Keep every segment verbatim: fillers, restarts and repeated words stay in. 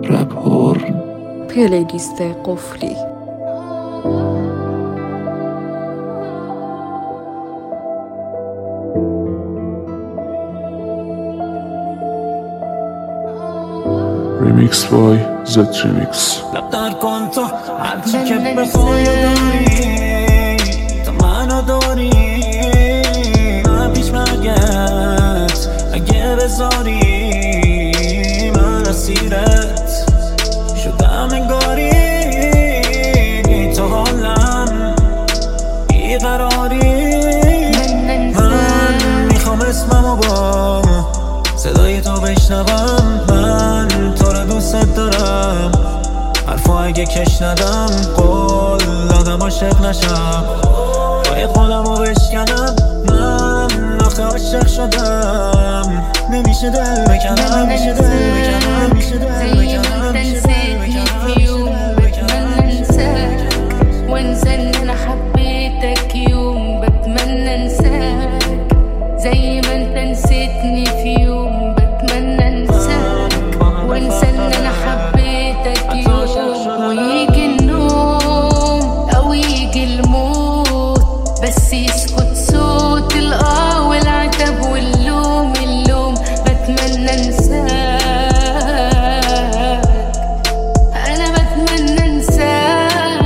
رپ هورن. پلیلیست قفلی. ریمیکس بای زد ریمیکس. لبدار کن تو هرچی که به پای داری تا منو داری من پیش مرگت اگه بذاری من اسیرت شدم انگاری بی تو حالم بیقراری من میخوام اسممو با صدای تو بشنوم من تو رو دوست دارم حرفا اگه کش ندم قول دادم عاشق نشم باید خودمو بشکنم من آخه عاشق شدم نمیشه دل بکنم نمیشه دل بکنم نمیشه دل بکنم بتمنى انساك وانسى ان انا حبيتك يوم بتمنى انساك زي ما انت نسيتني في يوم بتمنى انساك وانسى ان انا حبيتك يوم ويجي النوم او يجي الموت بس يسكت صوت الاه والعتب واللوم اللوم بتمنى انساك انا بتمنى انساك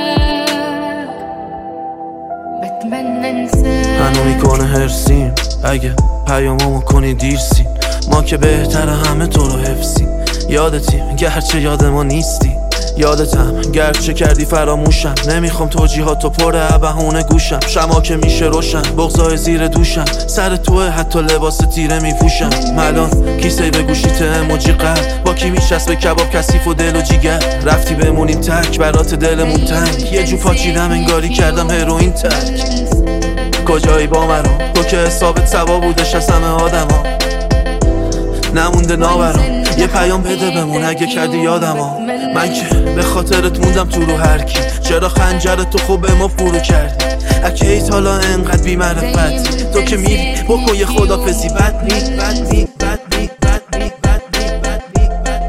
بتمنى انساك منو میکنه هرسیم اگه پیاممو کنی دیرسیم ما که بهتره همه تو رو حفظیم یادتیم گرچه یاد ما نیستی یادتم گرچه کردی فراموشم نمیخوام توجیهاتو پره بهونه گوشم شما که میشه روشن بغضای زیر دوشم سر توه حتی لباس تیره میپوشم ملان کیسه به گوشیت اموجی قلب با کی میشست به کباب کثیف و دل و جیگر رفتی بمونیم تک برات دلمون تنگ یه جو پاچیدم انگاری کردم هروئین تک کجایی با مرا تو که حسابت سوا بودش از همه آدما نمونده ناورم یه پیام بده بمون اگه کردی یادم من که به خاطرت موندم تو رو هر کی چرا خنجرت تو خوب به ما فرو کردی اکیت حالا انقدر بی معرفتی تو که میری بکن یه خدافزی بد نی بد نی بد نی بد نی بد نی بد نی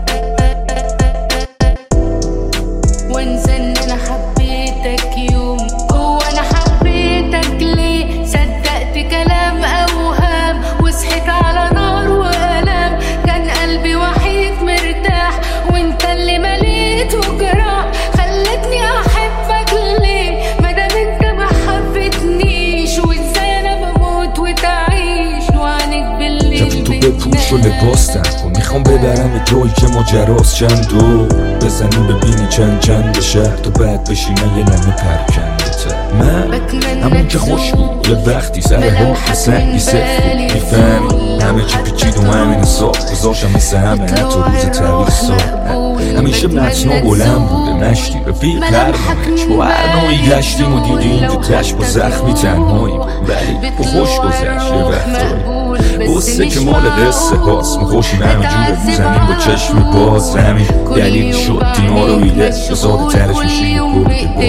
وانسى ان انا حبيتك يوم هو انا حبيتك ليه صدقت كلام اوهام وصحيت على نار والام كان قلبي وحيد مرتاح وانت اللي مليته جراح خلتني احبك ليه مادام انت ما حبتنيش وازاي انا بموت وتعيش وعنك بالليل تو بپوش و لباس تن میخوام ببرم جایی که ماجراست چند دو بزنی ببینی چند چند شهر تو بعد بشی من یه نمه پرکنده تر من همون که خوش بود یه وقتی سر ها سنگی صفت بود میفهمی همه چی پیچید و همین صاف گذاشم مثل همه تو روز طویل صاف همیشه متنا بلند بوده نشتی رفیق قرمانش با هر نوعی گشتیم و دیدیم تو تش با زخمی تنهاییم ولی با خوش گذشت یه وقتایی بسته که مال قصه هاست ما خوشیم همه جور میزنیم با چشم باز همین دلیل شد دینا رو ایده به ساده ترش میشیم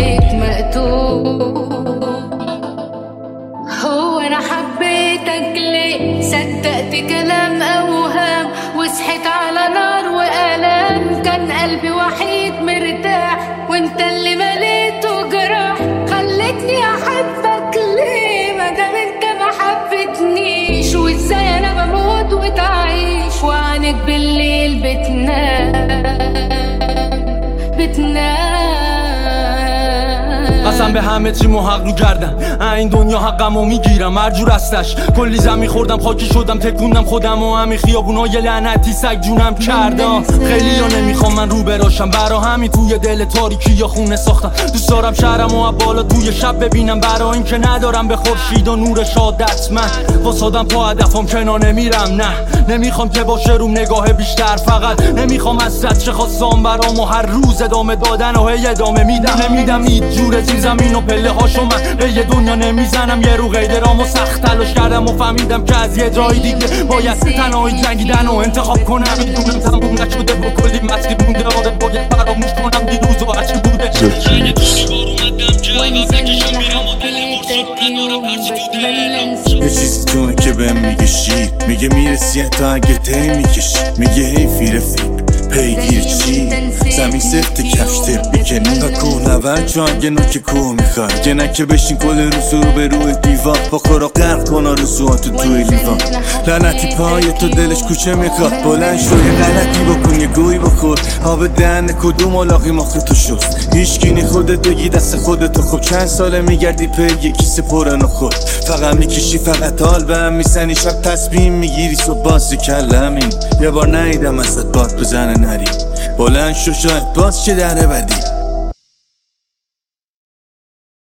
هو انا حبيتك ليه صدقت كلام اوهام وصحيت على نار والام كان قلبي وحيد مرتاح وانت اللي مليته جراح خلتني احبك ليه مادام انت ما حبتنيش وازاي انا بموت وتعيش وعنك بالليل بتنام بتنام قسم به همه چی محق رو کردم این دنیا حقمو میگیرم هر جور هستش کلی زمین خوردم خاکی شدم تکوندم خودم و همین خیابونای لعنتی سگ جونم کردم خیلی یا نمیخوام من رو براشم برا همین توی دل تاریکی یا خونه ساختم دوست دارم شهرم و بالا توی شب ببینم برا این که ندارم به خورشید و نور شادت من واسادم پا هدفم کنار نمیرم نه نمیخوام که باشه روم نگاه بیشتر فقط نمیخوام از صد چه خواستم برام و هر روز ادامه دادن و هی ادامه میدم نمیدم هیچ جور زیر زمین و پله هاشو من به یه دنیا نمیزنم یه رو قیدرام و سخت تلاش کردم و فهمیدم که از یه جای دیگه باید تنهایی جنگیدن و انتخاب کنم میدونم تموم نشده با کلی مسیر مونده آره باید فراموش کنم دیروز و هرچی بوده یه چیزی تو که بهم میگه شیر میگه میرسی تا اگه تی میکشی میگه حیفی رفیق پیگیر چی زمین سفت کفش بیکنی و کوه نورد جانگه نوک کوه میخواد یه نکه بشین کل روز رو به روی دیوان با خورا غرق کن رسوات توی لیوان لعنتی پای تو دلش کوچه میخواد بلند شو یه غلطی بکن یه گوی بخور آب دهن کدوم علاقی مخ تو شست هیچگینی خودت بگی دست خودتو خب چند ساله میگردی پی یه کیسه پر نخود فقط میکشی فقط حال به هم میزنی شب تصمیم میگیری صبح باز کلمین یه بار نیدم ازت باد بزنه نری بلند شو شاید باز چه دره بدی